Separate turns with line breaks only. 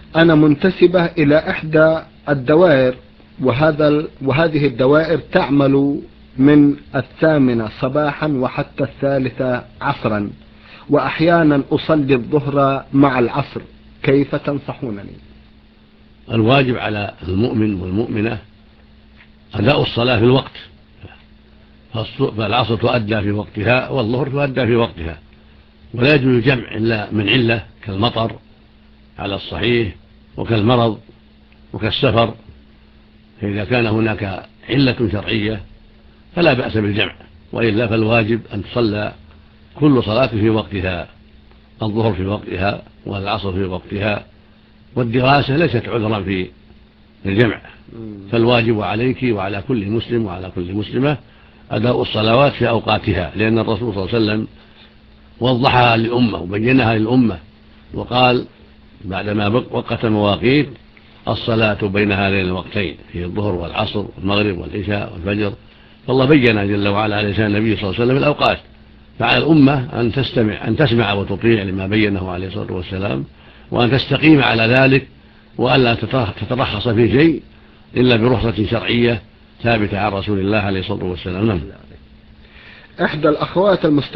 أنا منتسبة إلى إحدى الدوائر، وهذه الدوائر تعمل من 8 صباحا وحتى 3 عصرا، وأحيانا أصلي الظهر مع العصر. كيف تنصحونني؟
الواجب على المؤمن والمؤمنة أداء الصلاة في الوقت، فالعصر تؤدى في وقتها والظهر تؤدى في وقتها، ولا يجوز الجمع إلا من علة كالمطر على الصحيح وكالمرض وكالسفر. فإذا كان هناك علة شرعية فلا بأس بالجمع، وإلا فالواجب أن تصلى كل صلاة في وقتها، الظهر في وقتها والعصر في وقتها، والدراسة ليست عذرا في الجمع. فالواجب عليك وعلى كل مسلم وعلى كل مسلمة أداء الصلوات في أوقاتها، لأن الرسول صلى الله عليه وسلم وضحها للأمة وبينها للأمة، وقال بعدما وقت مواقيت الصلاة بين هذين الوقتين في الظهر والعصر والمغرب والعشاء والفجر. فالله بين جل وعلا على لسان النبي صلى الله عليه وسلم الأوقات، فعلى الأمة أن تسمع وتطيع لما بينه عليه الصلاة والسلام، وأن تستقيم على ذلك، وألا تترخص في شيء إلا برخصة شرعية ثابتة عن رسول الله عليه الصلاة والسلام.
إحدى الأخوات